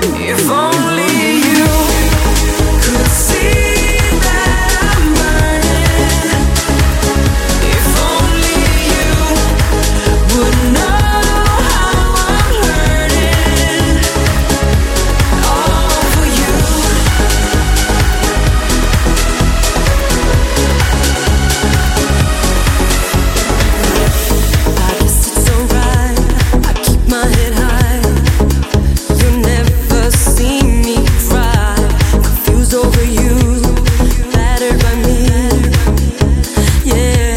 If only you could see that I'm burning. If only you would know how I'm hurting. All for you. I guess it's alright. I keep my head high. You never see me cry. Confused over you, battered by me. Yeah.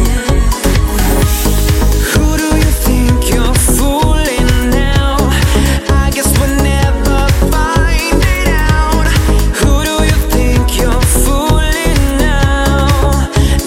Who do you think you're fooling now? I guess we'll never find it out. Who do you think you're fooling now?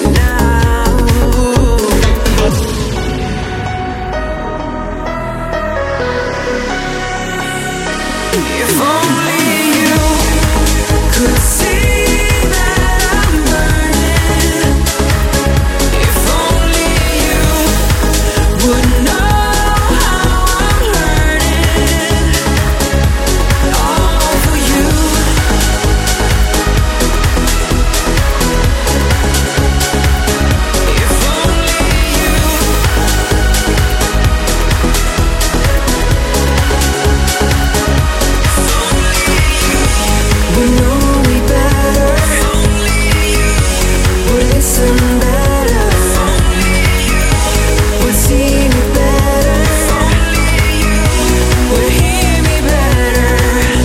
If only you could see that I'm burning. If only you would know how I'm hurting. All for you. If only you would know me better, would listen better, would see me better, would hear me better.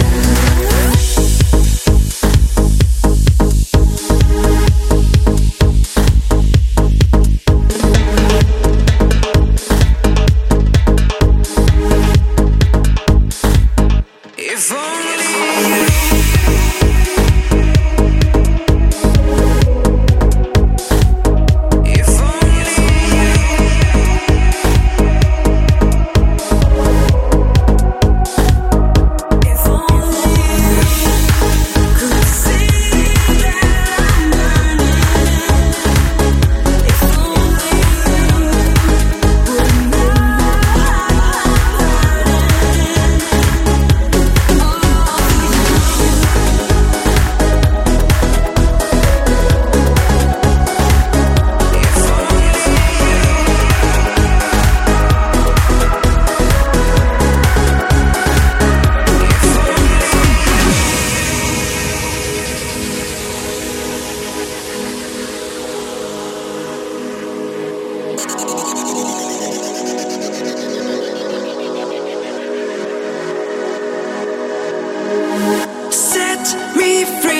If only you. If only you. If only you could see that I'm burning. If only you would know how I'm hurting. Set me free.